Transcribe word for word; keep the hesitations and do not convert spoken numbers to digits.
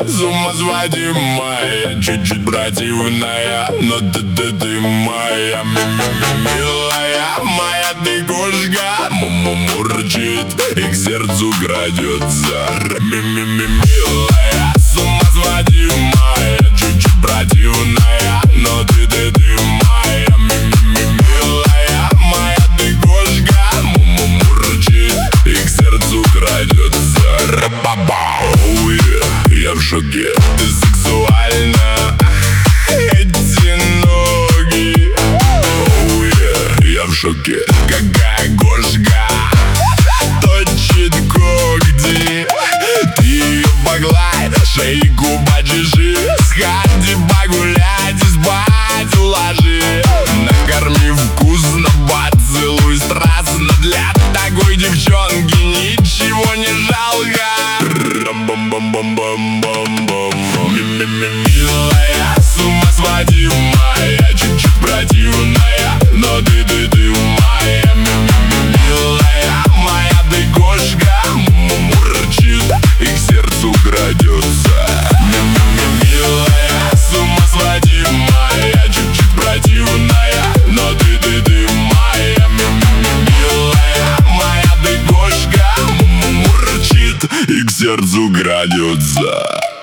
сумасводимая, чуть-чуть противная, но ты, ты, ты моя милая, моя ты кошка, мурчит и к сердцу крадется. Милая, сумасводимая, чуть-чуть противная, но ты, ты, ты моя милая, моя ты кошка, мурчит и к сердцу крадется. Оу, я в шоке, ты сексуальна, эти ноги. Оу, я в шоке, какая кошка точит когти. Ты ее погладь, шейку почеши, сходи погулять и спать уложи. Накорми вкусно, поцелуй страстно, для такой девчонки ничего не жалко. Милая, сумасводимая, чуть-чуть противная, но ты, ты, ты моя милая, моя ты кошка, мурчит и к сердцу крадется. Милая, сумасводимая, чуть-чуть противная, но ты, ты, ты моя милая, моя ты кошка, мурчит и к сердцу крадется.